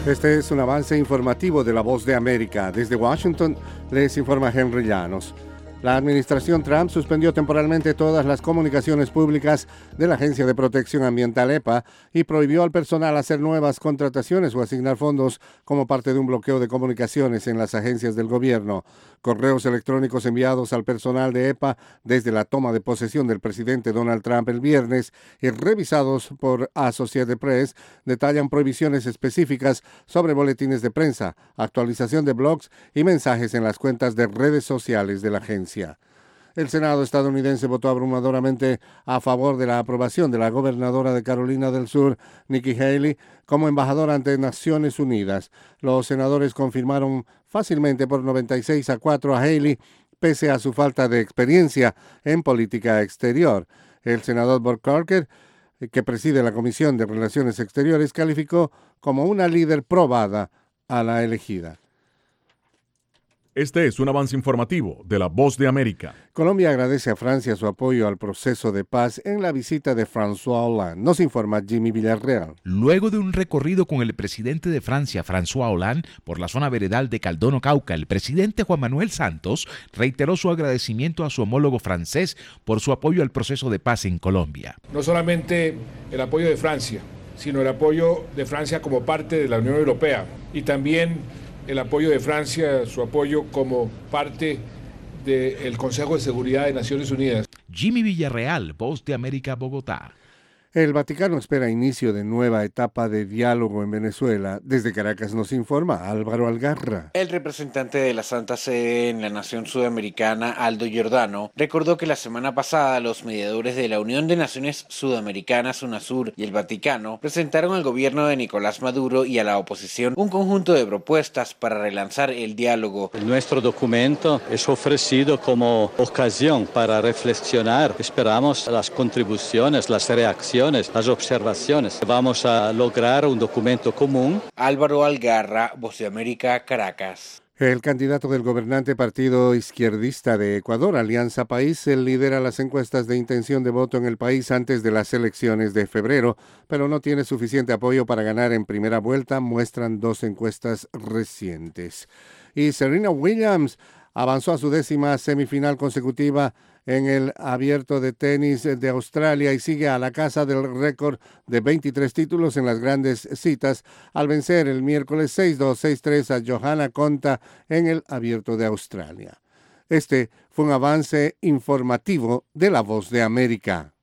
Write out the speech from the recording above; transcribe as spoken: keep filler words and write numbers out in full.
Este es un avance informativo de La Voz de América. Desde Washington les informa Henry Llanos. La administración Trump suspendió temporalmente todas las comunicaciones públicas de la Agencia de Protección Ambiental E P A y prohibió al personal hacer nuevas contrataciones o asignar fondos como parte de un bloqueo de comunicaciones en las agencias del gobierno. Correos electrónicos enviados al personal de E P A desde la toma de posesión del presidente Donald Trump el viernes y revisados por Associated Press detallan prohibiciones específicas sobre boletines de prensa, actualización de blogs y mensajes en las cuentas de redes sociales de la agencia. El Senado estadounidense votó abrumadoramente a favor de la aprobación de la gobernadora de Carolina del Sur, Nikki Haley, como embajadora ante Naciones Unidas. Los senadores confirmaron fácilmente por noventa y seis a cuatro a Haley, pese a su falta de experiencia en política exterior. El senador Bob Corker, que preside la Comisión de Relaciones Exteriores, calificó como una líder probada a la elegida. Este es un avance informativo de La Voz de América. Colombia agradece a Francia su apoyo al proceso de paz en la visita de François Hollande. Nos informa Jimmy Villarreal. Luego de un recorrido con el presidente de Francia, François Hollande, por la zona veredal de Caldono, Cauca, el presidente Juan Manuel Santos reiteró su agradecimiento a su homólogo francés por su apoyo al proceso de paz en Colombia. No solamente el apoyo de Francia, sino el apoyo de Francia como parte de la Unión Europea y también el apoyo de Francia, su apoyo como parte del Consejo de Seguridad de Naciones Unidas. Jimmy Villarreal, Voz de América, Bogotá. El Vaticano espera inicio de nueva etapa de diálogo en Venezuela. Desde Caracas nos informa Álvaro Algarra. El representante de la Santa Sede en la nación sudamericana, Aldo Giordano, recordó que la semana pasada los mediadores de la Unión de Naciones Sudamericanas, UNASUR, y el Vaticano presentaron al gobierno de Nicolás Maduro y a la oposición un conjunto de propuestas para relanzar el diálogo. Nuestro documento es ofrecido como ocasión para reflexionar. Esperamos las contribuciones, las reacciones, las observaciones. Vamos a lograr un documento común. Álvaro Algarra, Voz de América, Caracas. El candidato del gobernante partido izquierdista de Ecuador, Alianza País, lidera las encuestas de intención de voto en el país antes de las elecciones de febrero, pero no tiene suficiente apoyo para ganar en primera vuelta, muestran dos encuestas recientes. Y Serena Williams avanzó a su décima semifinal consecutiva en el Abierto de Tenis de Australia y sigue a la casa del récord de veintitrés títulos en las grandes citas al vencer el miércoles seis dos, seis tres a Johanna Konta en el Abierto de Australia. Este fue un avance informativo de La Voz de América.